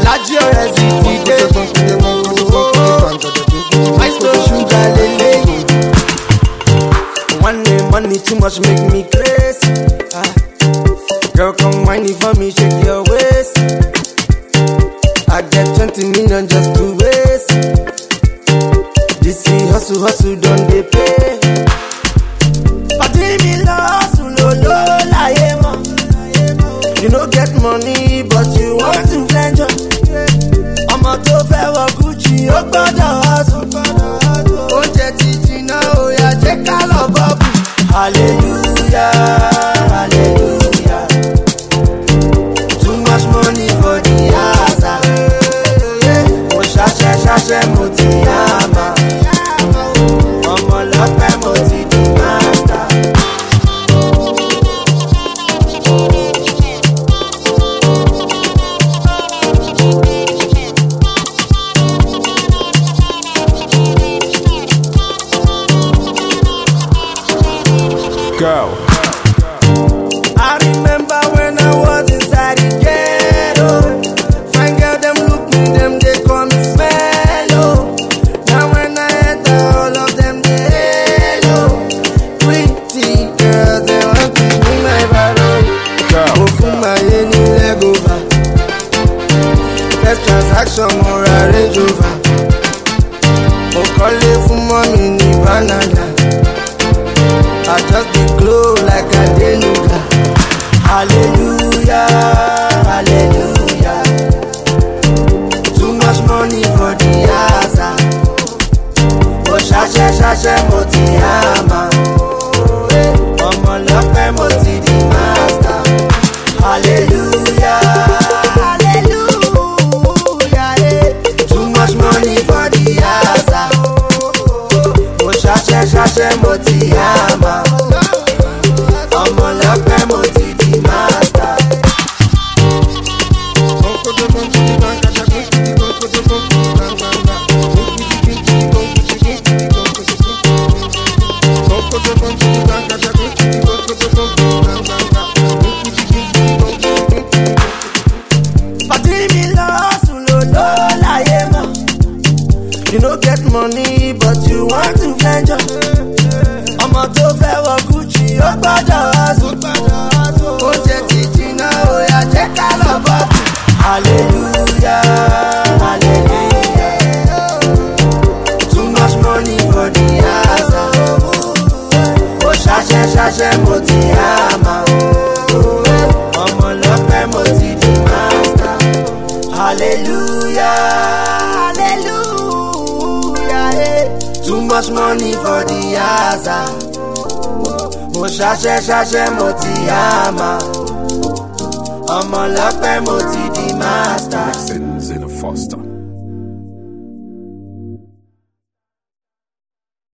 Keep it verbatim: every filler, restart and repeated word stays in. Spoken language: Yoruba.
Alaji Orezi ti dé. Maestro Sugar lele. One day money too much make me crazy. Ah. Girl come whining for me, shake your waist. I get twenty million just to waste. This is hustle, hustle, don't they pay? Party me la hustle, lo lo la yema. You no get money, but you want to flange. I'ma to fair Gucci, oh gbọ́dọ̀ hustle. Oh jetty Gina, oh yeah, check all above. Hallelujah, hallelujah. Too much money for the asa. Mo ṣaṣẹ ṣaṣẹ mo ti yama. Ọmọ lọ́pẹ́ mo ti di master. Go. I remember when I was inside the ghetto. Fine girl, them look me, them they call me Smello. Now when I enter, all of them they hello. Pretty girls, they want to be my battle. Go. Go for my any leg over. First transaction, more a Range Rover. Oh, call it for mommy, ni banana. I just be glow like a denuga. Hallelujah, hallelujah. Too much money for the asa. Oh ṣaṣẹ ṣaṣẹ mo ti yama. Ọmọ lọ́pẹ́ mo ti di master. Hallelujah, hallelujah. Too much money for the asa. Oh ṣaṣẹ ṣaṣẹ mo ti yama. Ọmọ lọ́pẹ́ mo ti di master. Pàdé mi lọ hustle lo lo láyé mọ́. You no get money but you want to flange. Ọmọ tó fẹ́ wọ Gucci ó gbọ́dọ̀ hustle. Ó jẹ́ ti Gina, ó yá jẹ́ ká lọ bọ́. Hallelujah, hallelujah. Too much money for the asa. Ó ṣaṣẹ ṣaṣẹ mo ti yama. Ọmọ lọ́pẹ́ mo ti di master. Hallelujah, hallelujah. Too much money for the asa. Mo ṣaṣẹ ṣaṣẹ mo ti yama. Ọmọ lọ́pẹ́ mo ti di master. Sins in a foster.